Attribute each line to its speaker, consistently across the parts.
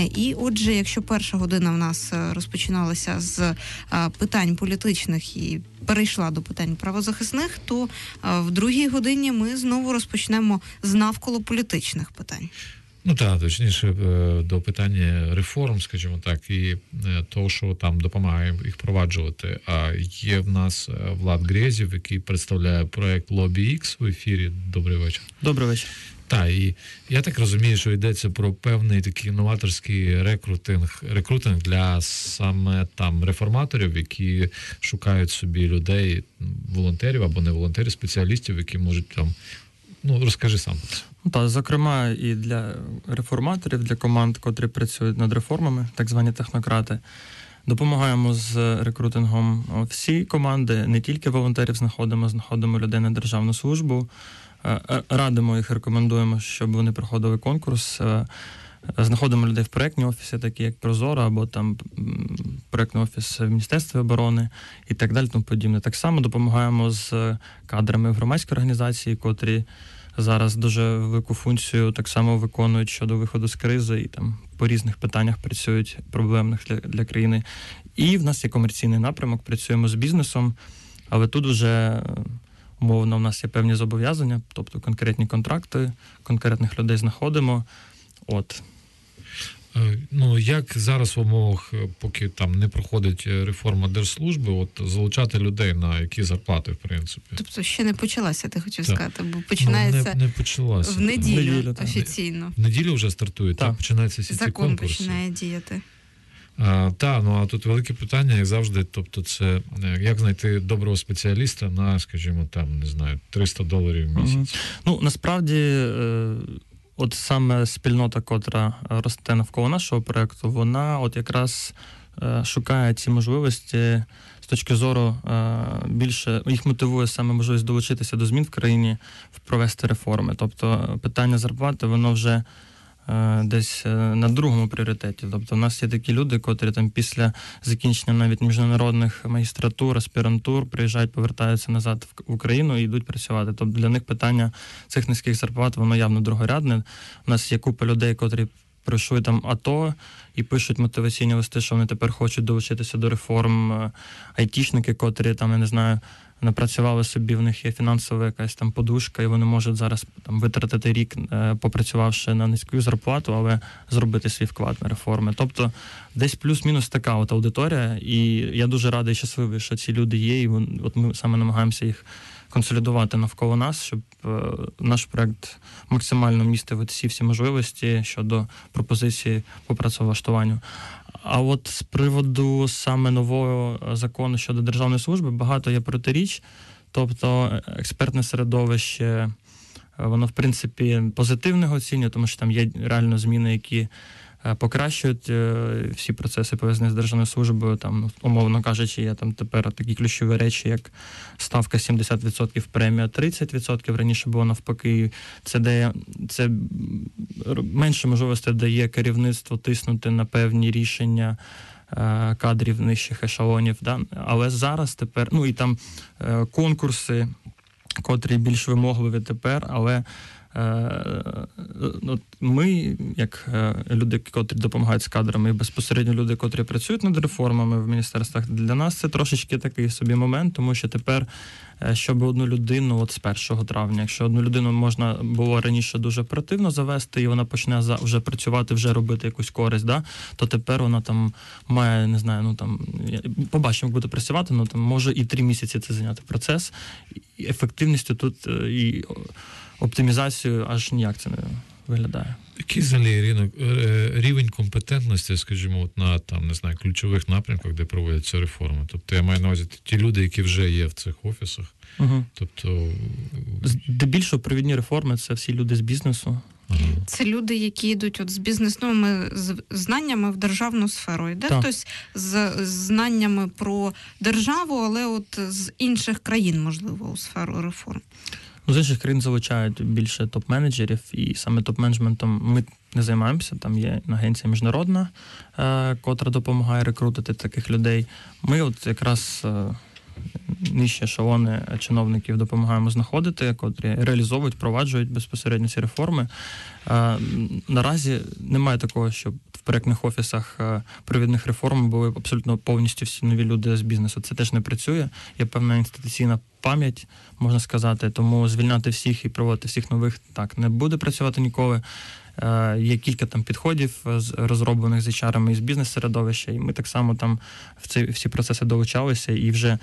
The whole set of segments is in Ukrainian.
Speaker 1: І отже, якщо перша година в нас розпочиналася з питань політичних і перейшла до питань правозахисних, то в другій годині ми знову розпочнемо з навколо політичних питань.
Speaker 2: Ну так, точніше, до питання реформ, скажімо так, і того, що там допомагає їх впроваджувати. А є в нас Влад Грєзєв, який представляє проект Lobby X у ефірі. Добрий вечір.
Speaker 3: Добрий вечір.
Speaker 2: Так, і я так розумію, що йдеться про певний такий новаторський рекрутинг для саме там реформаторів, які шукають собі людей, волонтерів або не волонтерів, спеціалістів, які можуть там... Ну, розкажи сам.
Speaker 3: Так, зокрема, і для реформаторів, для команд, котрі працюють над реформами, так звані технократи, допомагаємо з рекрутингом всі команди, не тільки волонтерів знаходимо людей на державну службу, радимо їх, рекомендуємо, щоб вони проходили конкурс, знаходимо людей в проєктні офіси, такі як Прозоро, або там проєктний офіс в Міністерстві оборони і так далі, тому подібне. Так само допомагаємо з кадрами в громадській організації, котрі зараз дуже велику функцію так само виконують щодо виходу з кризи і там по різних питаннях працюють проблемних для країни. І в нас є комерційний напрямок, працюємо з бізнесом, але тут вже умовно в нас є певні зобов'язання, тобто конкретні контракти, конкретних людей знаходимо. От.
Speaker 2: Ну, як зараз в умовах, поки там не проходить реформа держслужби, от залучати людей на які зарплати, в принципі?
Speaker 1: Тобто ще не почалася, ти хотів сказати, бо починається
Speaker 2: не почалася.
Speaker 1: В неділю офіційно.
Speaker 2: В неділю вже стартує, так? Починаються всі ці конкурси.
Speaker 1: Закон починає діяти.
Speaker 2: Так, ну а тут велике питання, як завжди, тобто це як знайти доброго спеціаліста на, скажімо, там, не знаю, $300 в місяць?
Speaker 3: Ну, насправді... От саме спільнота, котра росте навколо нашого проєкту, вона от якраз шукає ці можливості з точки зору більше, їх мотивує саме можливість долучитися до змін в країні, провести реформи. Тобто питання зарплати, воно вже десь на другому пріоритеті. Тобто в нас є такі люди, котрі там після закінчення навіть міжнародних магістратур, аспірантур приїжджають, повертаються назад в Україну і йдуть працювати. Тобто для них питання цих низьких зарплат, воно явно другорядне. У нас є купа людей, котрі пройшли там АТО і пишуть мотиваційні листи, що вони тепер хочуть долучитися до реформ. Айтішники, котрі там, я не знаю, напрацювали собі, в них є фінансова якась там подушка, і вони можуть зараз там витратити рік, попрацювавши на низьку зарплату, але зробити свій вклад на реформи. Тобто десь плюс-мінус така от аудиторія, і я дуже радий і щасливий, що ці люди є, і от ми саме намагаємося їх консолідувати навколо нас, щоб наш проект максимально містив всі можливості щодо пропозиції по працевлаштуванню. А от з приводу саме нового закону щодо державної служби багато є протиріч, тобто експертне середовище, воно в принципі позитивно оцінює, тому що там є реально зміни, які покращують всі процеси, пов'язані з державною службою, там, умовно кажучи, є там тепер такі ключові речі, як ставка 70%, премія 30%, раніше було навпаки. Це менше можливостей дає керівництво тиснути на певні рішення кадрів нижчих ешелонів, да? Але зараз тепер, ну і там конкурси, котрі більш вимогливі тепер, але ми, як люди, котрі допомагають з кадрами, і безпосередньо люди, котрі працюють над реформами в міністерствах, для нас це трошечки такий собі момент, тому що тепер, щоб одну людину от з 1 травня, якщо одну людину можна було раніше дуже оперативно завести, і вона почне вже працювати, вже робити якусь користь, да, то тепер вона там має, не знаю, ну там, побачимо, як буде працювати, ну там може і 3 місяці це зайняти процес, і ефективністю тут і оптимізацію аж ніяк це не виглядає.
Speaker 2: Який взагалі рівень компетентності, скажімо, от на там, не знаю, ключових напрямках, де проводяться реформи? Тобто я маю на увазі ті люди, які вже є в цих офісах.
Speaker 3: Угу.
Speaker 2: Тобто
Speaker 3: здебільшого провідні реформи це всі люди з бізнесу.
Speaker 1: Це люди, які йдуть от з бізнесовими знаннями в державну сферу. Йде хтось з знаннями про державу, але от з інших країн, можливо, у сферу реформ.
Speaker 3: З інших країн залучають більше топ-менеджерів, і саме топ-менеджментом ми не займаємося. Там є агенція міжнародна, котра допомагає рекрутити таких людей. Ми от якраз нижчі ешелони чиновників допомагаємо знаходити, котрі реалізовують, впроваджують безпосередньо ці реформи. Наразі немає такого, щоб в проєктних офісах провідних реформ були абсолютно повністю всі нові люди з бізнесу. Це теж не працює. Є певна інституційна пам'ять, можна сказати, тому звільняти всіх і проводити всіх нових так не буде працювати ніколи. Є кілька там підходів розроблених з HR-ами із бізнес-середовища, і ми так само там в ці процеси долучалися, і вже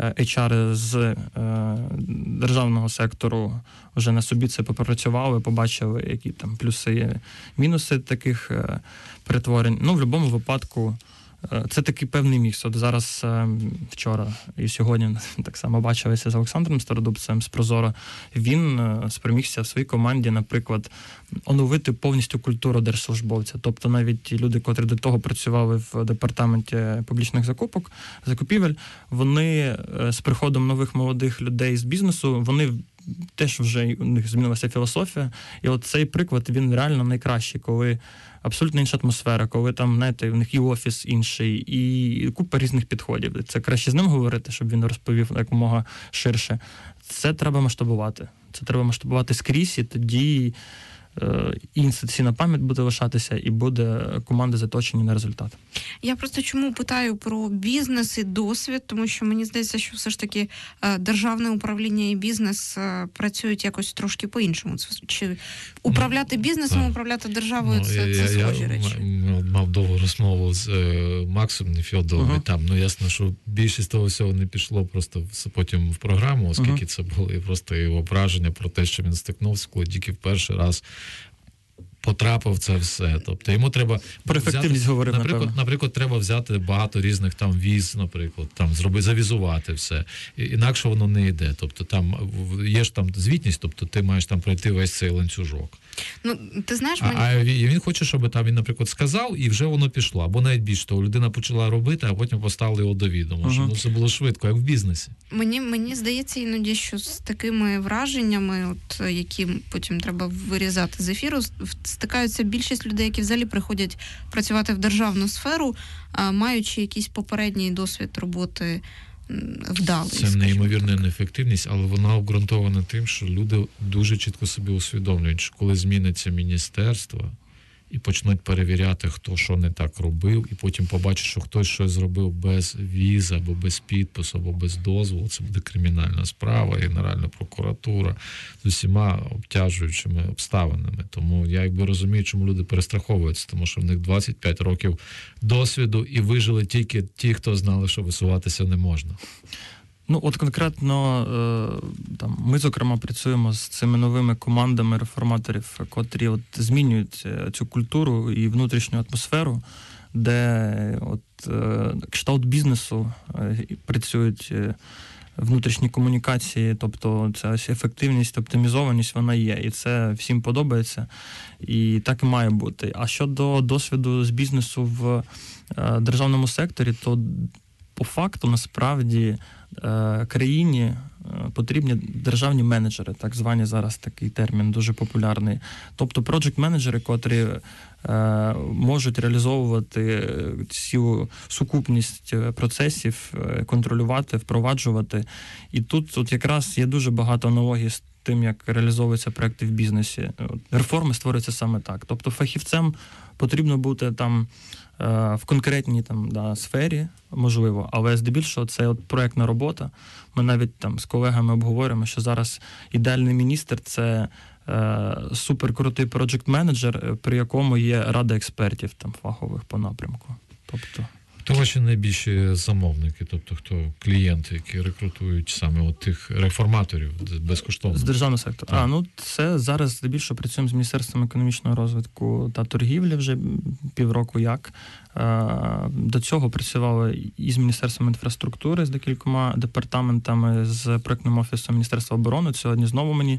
Speaker 3: HR з державного сектору вже на собі це попрацювали, побачили, які там плюси і мінуси таких перетворень. Ну, в будь-якому випадку це такий певний мікс. От зараз вчора і сьогодні так само бачилися з Олександром Стародубцем з Прозоро. Він спромігся в своїй команді, наприклад, оновити повністю культуру держслужбовця. Тобто навіть люди, котрі до того працювали в департаменті публічних закупівель, вони з приходом нових молодих людей з бізнесу, вони теж вже у них змінилася філософія. І от цей приклад, він реально найкращий, коли абсолютно інша атмосфера, коли там, знаєте, в них і офіс інший, і купа різних підходів. Це краще з ним говорити, щоб він розповів якомога ширше. Це треба масштабувати. Це треба масштабувати скрізь, і тоді і інституційна пам'ять буде лишатися, і буде команда заточені на результат.
Speaker 1: Я просто чому питаю про бізнес і досвід, тому що мені здається, що все ж таки державне управління і бізнес працюють якось трошки по-іншому. Чи управляти бізнесом, управляти державою – це схожі речі?
Speaker 2: Я мав довгу розмову з Максом Нефьодовим, там, ясно, що більшість того всього не пішло просто потім в програму, оскільки це були просто його враження про те, що він стикнувся, коли тільки в перший раз потрапив це все. Тобто йому треба
Speaker 3: про ефективність говорив,
Speaker 2: наприклад, треба взяти багато різних там віз, наприклад, там завізувати все. Інакше воно не йде. Тобто там є ж там звітність, тобто ти маєш там пройти весь цей ланцюжок.
Speaker 1: Ну, ти знаєш,
Speaker 2: а він хоче, щоб там він, наприклад, сказав, і вже воно пішло. Або навіть більше того, людина почала робити, а потім поставили його до відома. Щоб це було швидко, як в бізнесі.
Speaker 1: Мені здається іноді, що з такими враженнями, от які потім треба вирізати з ефіру, стикаються більшість людей, які взагалі приходять працювати в державну сферу, маючи якийсь попередній досвід роботи вдалий.
Speaker 2: Це неймовірна неефективність, але вона обґрунтована тим, що люди дуже чітко собі усвідомлюють, що коли зміниться міністерство і почнуть перевіряти, хто що не так робив, і потім побачать, що хтось щось зробив без візи, або без підпису, або без дозволу, це буде кримінальна справа, Генеральна прокуратура з усіма обтяжуючими обставинами. Тому я розумію, чому люди перестраховуються, тому що в них 25 років досвіду і вижили тільки ті, хто знали, що висуватися не можна.
Speaker 3: Ну, от конкретно там ми, зокрема, працюємо з цими новими командами реформаторів, котрі от змінюють цю культуру і внутрішню атмосферу, де от кшталт бізнесу працюють внутрішні комунікації, тобто ця ефективність, оптимізованість, вона є, і це всім подобається, і так і має бути. А щодо досвіду з бізнесу в державному секторі, то по факту, насправді, країні потрібні державні менеджери, так звані зараз такий термін дуже популярний. Тобто проджект-менеджери, котрі можуть реалізовувати цю сукупність процесів, контролювати, впроваджувати. І тут якраз є дуже багато аналогій з тим, як реалізовуються проекти в бізнесі. Реформи створюються саме так. Тобто фахівцем потрібно бути там в конкретній сфері, можливо, але здебільшого це от проектна робота. Ми навіть там з колегами обговорюємо, що зараз ідеальний міністр – це суперкрутий проджект-менеджер, при якому є рада експертів там фахових по напрямку. Тобто
Speaker 2: хто ваші найбільші замовники, тобто хто клієнти, які рекрутують саме от тих реформаторів безкоштовно?
Speaker 3: З державного сектору. Це зараз здебільшого працюємо з Міністерством економічного розвитку та торгівлі вже півроку як. До цього працювали і з Міністерством інфраструктури, з декількома департаментами, з проектним офісом Міністерства оборони. Сьогодні знову мені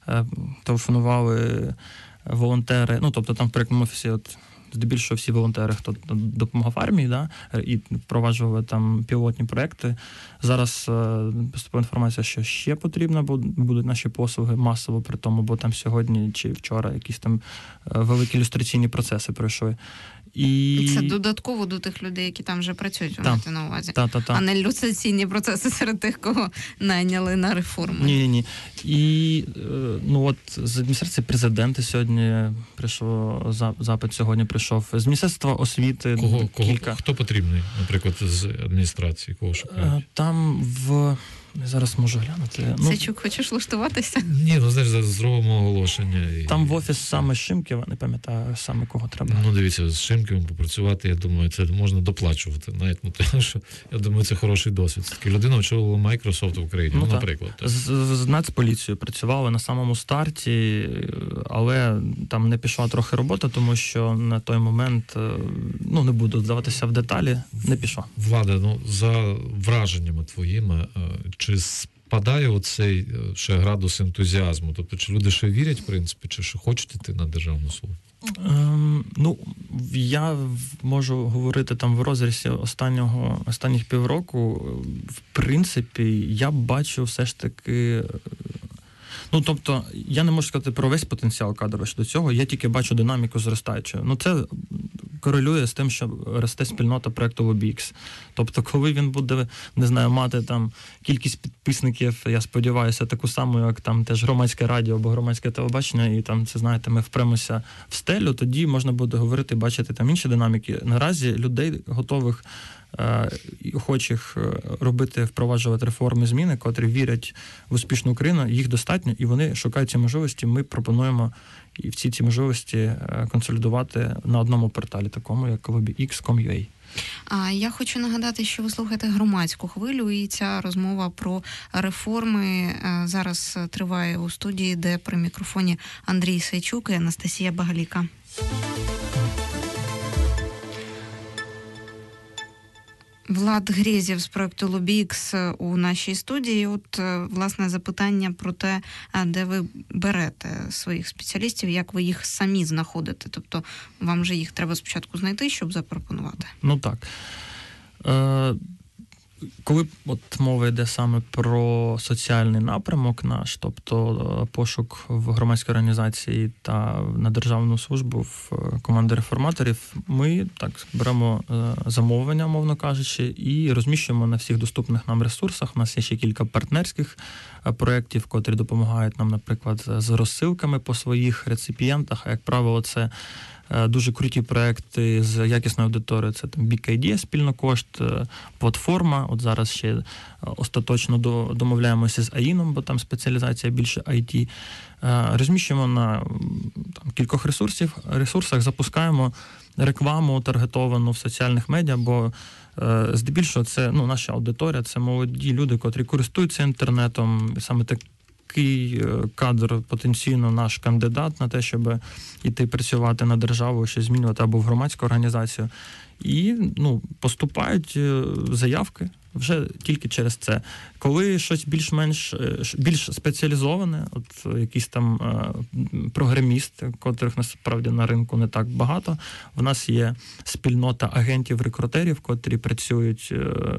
Speaker 3: телефонували волонтери, тобто там в проектному офісі здебільшого всі волонтери, хто допомагав армії, і впроваджували там пілотні проекти. Зараз поступила інформація, що ще потрібно будуть наші послуги масово при тому, бо там сьогодні чи вчора якісь там великі ілюстраційні процеси пройшли. І
Speaker 1: це додатково до тих людей, які там вже працюють, ви маєте на увазі. А не люстраційні процеси серед тих, кого найняли на реформу.
Speaker 3: Ні. І з адміністрації президента сьогодні прийшов запит, сьогодні прийшов. З Міністерства освіти кілька.
Speaker 2: Хто потрібний, наприклад, з адміністрації, кого шукають?
Speaker 3: Там зараз можу глянути.
Speaker 1: Сачук, хочеш влаштуватися?
Speaker 2: Ні, знаєш, зробимо оголошення.
Speaker 3: Там в офіс саме Шимківа, не пам'ятаю саме кого треба.
Speaker 2: Дивіться, з Шимківим попрацювати, я думаю, це можна доплачувати. Навіть, тому що, я думаю, це хороший досвід. Таки людина очолила Microsoft в Україні, наприклад. Так.
Speaker 3: З Нацполіцією працювали на самому старті, але там не пішла трохи робота, тому що на той момент, не буду здаватися в деталі, не пішла.
Speaker 2: Влада, за враженнями твоїми, чи спадає оцей ще градус ентузіазму? Тобто, чи люди ще вірять, в принципі, чи ще хочуть йти на державну службу?
Speaker 3: Я можу говорити там в розрізі останніх півроку. В принципі, я бачу все ж таки... Тобто, я не можу сказати про весь потенціал кадровий щодо цього, я тільки бачу динаміку зростаючою. Це корелює з тим, що росте спільнота проекту LobbyX. Тобто, коли він буде, не знаю, мати там кількість підписників, я сподіваюся, таку саму, як там теж громадське радіо або громадське телебачення, і там, це, знаєте, ми впремося в стелю, тоді можна буде говорити, бачити там інші динаміки. Наразі людей готових і охочих впроваджувати реформи, зміни, котрі вірять в успішну Україну, їх достатньо, і вони шукають ці можливості. Ми пропонуємо і всі ці можливості консолідувати на одному порталі, такому як LobbyX.com.ua.
Speaker 1: Я хочу нагадати, що ви слухаєте громадську хвилю, і ця розмова про реформи зараз триває у студії, де при мікрофоні Андрій Сайчук і Анастасія Багаліка. Влад Грєзєв з проекту LobbyX у нашій студії. Власне, запитання про те, де ви берете своїх спеціалістів, як ви їх самі знаходите. Тобто, вам же їх треба спочатку знайти, щоб запропонувати.
Speaker 3: Так. Коли мова йде саме про соціальний напрямок наш, тобто пошук в громадській організації та на державну службу в команди реформаторів, ми так беремо замовлення, мовно кажучи, і розміщуємо на всіх доступних нам ресурсах. У нас є ще кілька партнерських проєктів, котрі допомагають нам, наприклад, з розсилками по своїх реципієнтах. А як правило, це дуже круті проекти з якісною аудиторією. Це там Big Idea, Спільнокошт, платформа. Зараз ще остаточно домовляємося з АІНом, бо там спеціалізація більше IT. Розміщуємо на кількох ресурсах, запускаємо рекламу таргетовану в соціальних медіа, бо здебільшого це наша аудиторія, це молоді люди, котрі користуються інтернетом, саме такий кадр потенційно наш кандидат на те, щоб іти працювати на державу, щось змінювати або в громадську організацію. І поступають заявки вже тільки через це. Коли щось більш спеціалізоване, якийсь там програміст, котрих насправді на ринку не так багато, в нас є спільнота агентів-рекрутерів, котрі працюють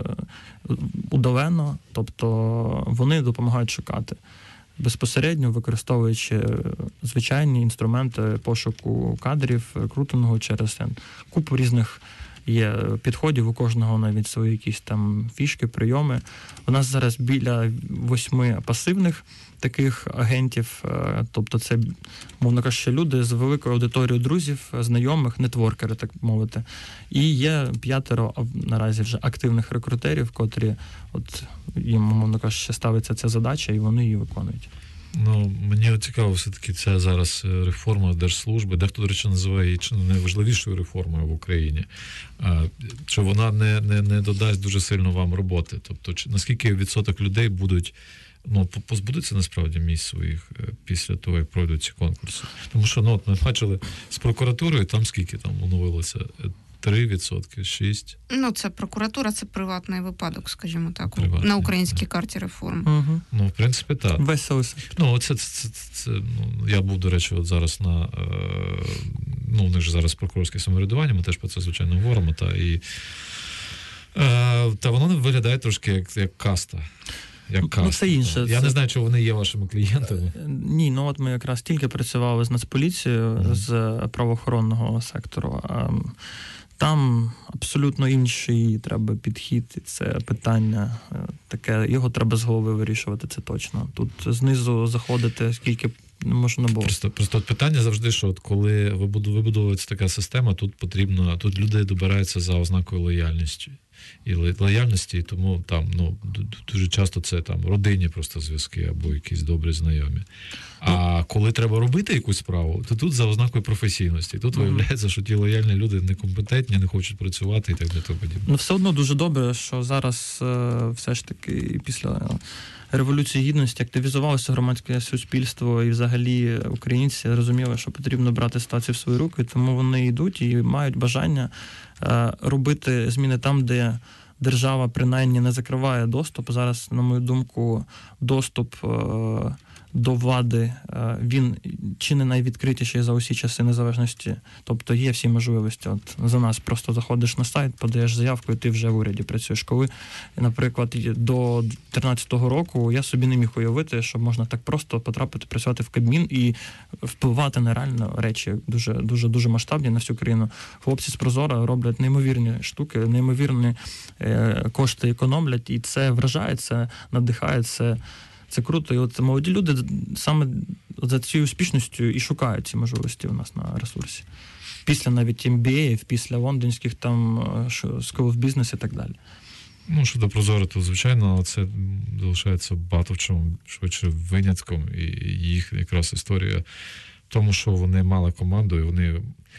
Speaker 3: удалено, тобто вони допомагають шукати. Безпосередньо використовуючи звичайні інструменти пошуку кадрів, рекрутингу через купу різних є підходів, у кожного навіть свої якісь там фішки, прийоми. У нас зараз біля 8 пасивних таких агентів, тобто це, мовно кажучи, люди з великою аудиторією друзів, знайомих, нетворкери, так мовити. І є 5 наразі вже активних рекрутерів, котрі їм, мовно кажучи, ставиться ця задача, і вони її виконують.
Speaker 2: Мені цікаво все-таки ця зараз реформа держслужби. Дехто, до речі, називає її чи не найважливішою реформою в Україні. Чи вона не додасть дуже сильно вам роботи? Тобто, наскільки відсоток людей будуть позбудуться насправді місць своїх після того, як пройдуть ці конкурси? Тому що ми бачили з прокуратурою, там скільки там оновилося? 3%, 6%.
Speaker 1: Це прокуратура, це приватний випадок, скажімо так, на українській карті реформ.
Speaker 3: Угу.
Speaker 2: В принципі, так.
Speaker 3: Весело.
Speaker 2: Я був, до речі, зараз у них же зараз прокурорське самоврядування, ми теж про це, звичайно, говоримо, та воно виглядає трошки як каста. як каста.
Speaker 3: Це інше.
Speaker 2: Я не знаю, чи вони є вашими клієнтами.
Speaker 3: Ні, от ми якраз тільки працювали з Нацполіцією, з правоохоронного сектору. Там абсолютно інший треба підхід, і це питання таке, його треба з голови вирішувати, це точно. Тут знизу заходити, скільки можна було.
Speaker 2: Просто питання завжди, що от коли вибудовується така система, тут люди добираються за ознакою лояльності, і тому там дуже часто це там родинні просто зв'язки або якісь добрі знайомі. А коли треба робити якусь справу, то тут за ознакою професійності. Тут виявляється, що ті лояльні люди некомпетентні, не хочуть працювати і так далі.
Speaker 3: Ну, все одно дуже добре, що зараз все ж таки після Революції Гідності активізувалося громадське суспільство і взагалі українці розуміли, що потрібно брати ситуацію в свої руки, тому вони йдуть і мають бажання робити зміни там, де держава принаймні не закриває доступ. Зараз, на мою думку, доступ до влади, він чи не найвідкритіший за усі часи незалежності. Тобто є всі можливості. От за нас просто заходиш на сайт, подаєш заявку, і ти вже в уряді працюєш. Коли, наприклад, до 2013 року я собі не міг уявити, що можна так просто потрапити працювати в Кабмін і впливати на реальні речі дуже масштабні на всю країну. Хлопці з Прозора роблять неймовірні штуки, неймовірні кошти економлять, і це вражає, це надихає, це круто. І от молоді люди саме за цією успішністю і шукають ці можливості у нас на ресурсі. Після навіть MBA, після лондонських там School of Business і так далі.
Speaker 2: Ну, щодо Прозоро, то, звичайно, це залишається багато в чому швидше винятком, і їх якраз історія в тому, що вони мали команду, і вони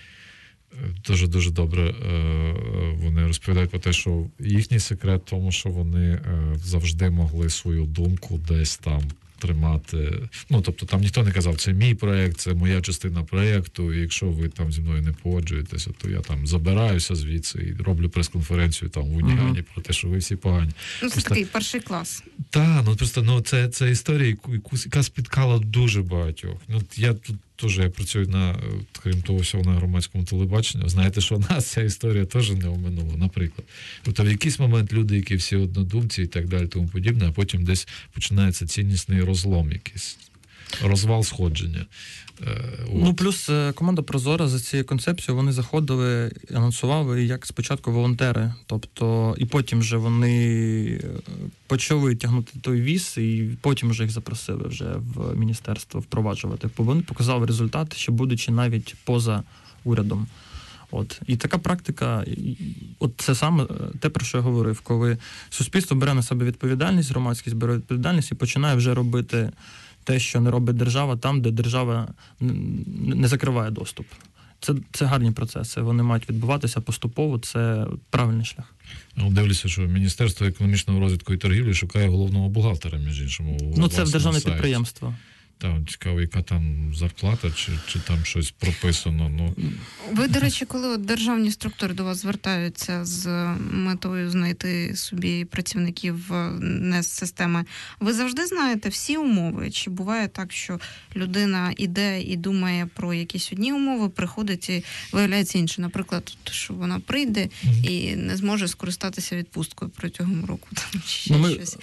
Speaker 2: дуже добре вони розповідають про те, що їхній секрет в тому, що вони завжди могли свою думку десь там тримати. Ну, тобто там ніхто не казав, це мій проєкт, це моя частина проєкту, і якщо ви там зі мною не погоджуєтеся, то я там забираюся звідси і роблю прес-конференцію там в Унігані про те, що ви всі погані.
Speaker 1: Ну, це такий перший клас.
Speaker 2: Так, це історія, яка спіткала дуже багатьох. Я тут теж працюю крім того всього, на громадському телебаченні. Знаєте, що нас ця історія теж не оминула, наприклад. Тобто в якийсь момент люди, які всі однодумці і так далі, тому подібне, а потім десь починається ціннісний розлом якийсь. Розвал сходження.
Speaker 3: Ну, плюс команда Прозора за цією концепцією, вони заходили, анонсували як спочатку волонтери, тобто і потім вже вони почали тягнути той віз, і потім вже їх запросили вже в міністерство впроваджувати. Вони показали результати, ще будучи навіть поза урядом. І така практика, це саме те, про що я говорив, коли суспільство бере на себе відповідальність, громадськість бере відповідальність і починає вже робити те, що не робить держава, там, де держава не закриває доступ. Це гарні процеси, вони мають відбуватися поступово, це правильний шлях.
Speaker 2: Дивлюся, що Міністерство економічного розвитку і торгівлі шукає головного бухгалтера, між іншим.
Speaker 3: Це державне підприємство.
Speaker 2: Так, цікаво, яка там зарплата, чи там щось прописано.
Speaker 1: Ви, до речі, коли державні структури до вас звертаються з метою знайти собі працівників не з системи, ви завжди знаєте всі умови? Чи буває так, що людина іде і думає про якісь одні умови, приходить і виявляється інше? Наприклад, що вона прийде і не зможе скористатися відпусткою протягом року, там, чи щось?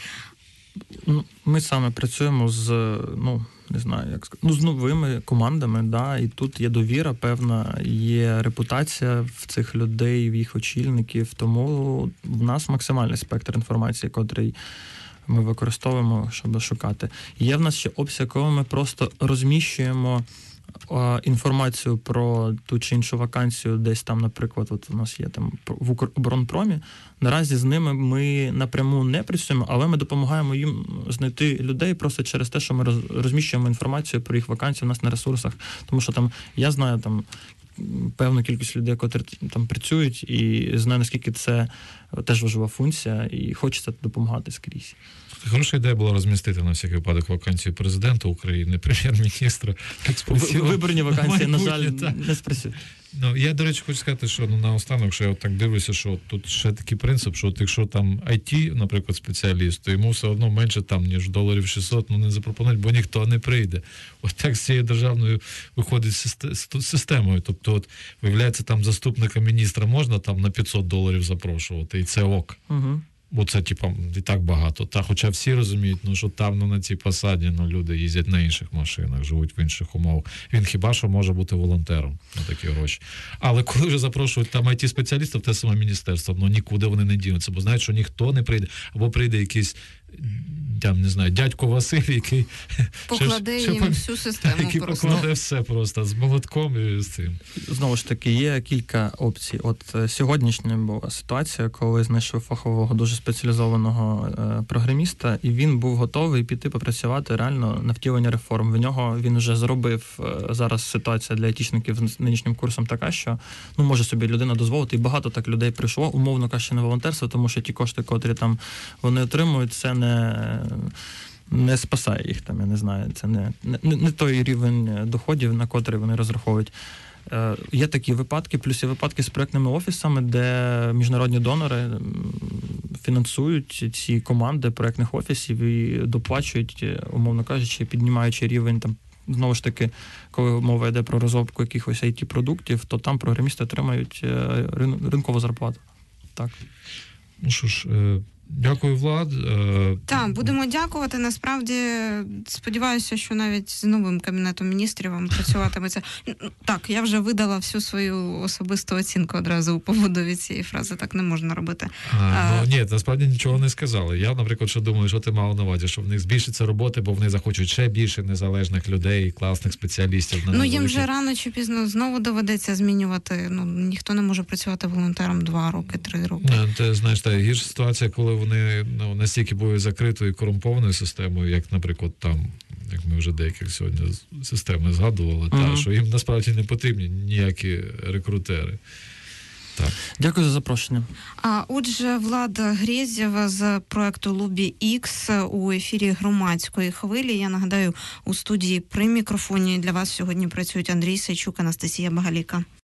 Speaker 3: Ми саме працюємо з, не знаю, як сказати, з новими командами, да, і тут є довіра певна, є репутація в цих людей, в їх очільників, тому в нас максимальний спектр інформації, котрий ми використовуємо, щоб шукати. Є в нас ще опція, коли ми просто розміщуємо інформацію про ту чи іншу вакансію десь там, наприклад, от у нас є там в Укроборонпромі. Наразі з ними ми напряму не працюємо, але ми допомагаємо їм знайти людей просто через те, що ми розміщуємо інформацію про їх вакансії у нас на ресурсах. Тому що там я знаю там певну кількість людей, котрі там працюють, і знаю, наскільки це теж важлива функція, і хочеться допомагати скрізь.
Speaker 2: Хороша ідея була розмістити на всякий випадок вакансію президента України, прем'єр-міністра.
Speaker 3: Виборні вакансії, на жаль, не спрацюють.
Speaker 2: Я, до речі, хочу сказати, що наостанок, що я так дивлюся, що тут ще такий принцип, що якщо там IT, наприклад, спеціаліст, то йому все одно менше там, ніж $600, не запропонують, бо ніхто не прийде. От так з цією державною виходить системою. Тобто, виявляється, там заступника міністра можна там на $500 запрошувати, і це ок.
Speaker 3: Угу.
Speaker 2: бо це, типу, і так багато. Та, хоча всі розуміють, що там на цій посаді люди їздять на інших машинах, живуть в інших умовах. Він хіба що може бути волонтером на такі гроші. Але коли вже запрошують там IT-спеціалістів, те саме міністерство, нікуди вони не дінуться, бо знають, що ніхто не прийде, або прийде якийсь, там, не знаю, дядько Василь, який
Speaker 1: покладе їм всю систему.
Speaker 2: Який покладе все просто з молотком і з цим.
Speaker 3: Знову ж таки, є кілька опцій. От сьогоднішня була ситуація, коли знайшов фахового, дуже спеціалізованого програміста, і він був готовий піти попрацювати реально на втілення реформ. В нього він вже зробив, зараз ситуація для айтішників з нинішнім курсом така, що може собі людина дозволити, і багато так людей прийшло, умовно кажучи, на волонтерство, тому що ті кошти, котрі там вони отримують, це не спасає їх там, я не знаю, це не той рівень доходів, на котрий вони розраховують. Є такі випадки, плюс є випадки з проєктними офісами, де міжнародні донори фінансують ці команди проєктних офісів і доплачують, умовно кажучи, піднімаючи рівень там. Знову ж таки, коли мова йде про розробку якихось IT-продуктів, то там програмісти отримають ринкову зарплату. Так.
Speaker 2: Ну що ж, дякую, Влад.
Speaker 1: Так, будемо дякувати. Насправді, сподіваюся, що навіть з новим Кабінетом міністрів вам працюватиметься. Так, я вже видала всю свою особисту оцінку одразу у поводу цієї фрази. Так не можна робити.
Speaker 2: Ні, насправді нічого не сказали. Я, наприклад, що думаю, що ти мала на увазі, що в них збільшиться роботи, бо вони захочуть ще більше незалежних людей, класних спеціалістів.
Speaker 1: Їм вже рано чи пізно знову доведеться змінювати. Ніхто не може працювати волонтером 2 роки, 3 роки.
Speaker 2: Ти знаєш, та гірша ситуація, коли вони настільки були закритою і корумпованою системою, як, наприклад, там, як ми вже деяких сьогодні системи згадували, що їм насправді не потрібні ніякі рекрутери. Так.
Speaker 3: Дякую за запрошення.
Speaker 1: Отже, Влад Грєзєв з проекту Lobby X у ефірі Громадської хвилі. Я нагадаю, у студії при мікрофоні для вас сьогодні працюють Андрій Сайчук, Анастасія Багаліка.